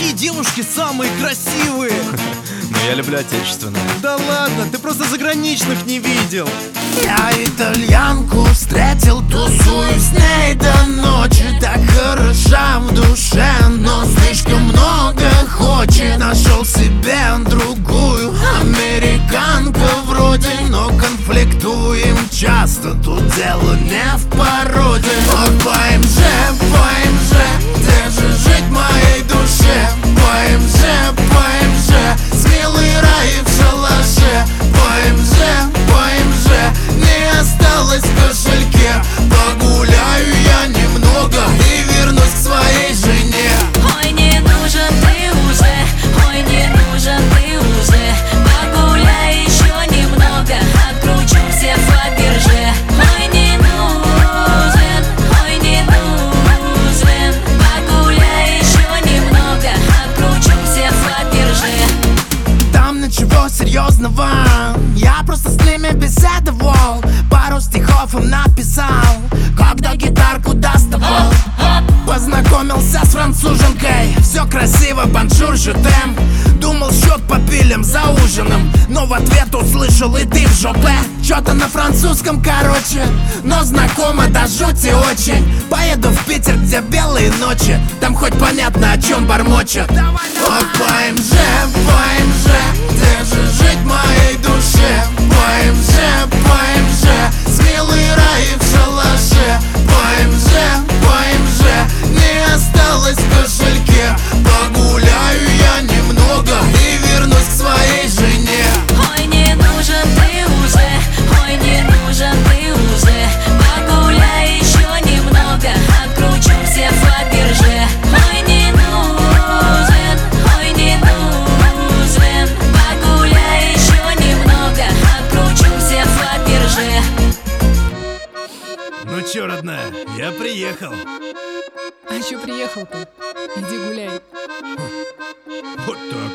какие девушки самые красивые? Но я люблю отечественное. Да ладно, ты просто заграничных не видел. Я итальянку встретил, тусуюсь с ней до ночи. Так хороша в душе, но слишком много хочет. Нашел себе другую американку вроде, но конфликтуем часто. Тут дело не в породе. Ох, ПМЖ, где же жить моей душе? ПМЖ, смелый рай в шалаше. ПМЖ, не осталось в кошельке. Погуляю я немного и вернусь к своей жене. Ой, не нужен ты уже, ой, не нужен ты уже. Погуляй еще немного, откручу все Фаберже. Ой, не нужен, ой, не нужен. Погуляй еще немного, откручу все Фаберже. Там ничего серьезного, я просто с ними беседовал. Пару стихов им написал, когда гитарку доставал. Познакомился с француженкой, все красиво, бонжур, жетем. Думал, счет по пилям за ужином, но в ответ услышал: и ты в жопе. Чё-то на французском, короче, но знакомо до жути очень. Поеду в Питер, где белые ночи, там хоть понятно, о чем бормочет. Ох, ПМЖ, где же жить моей душе? ПМЖ, смелый рай в шалаше. ПМЖ, не осталось в кошельке. Погуляю я немного и вернусь к своей жене. Ой, не нужен ты уже, ой, не нужен ты уже. Погуляй еще немного, откручу все Фаберже. Ой, не нужен, ой, не нужен. Погуляй еще немного, откручу все Фаберже. Ну чё, родная, я приехал. А чё приехал-то? Иди гуляй. Вот так.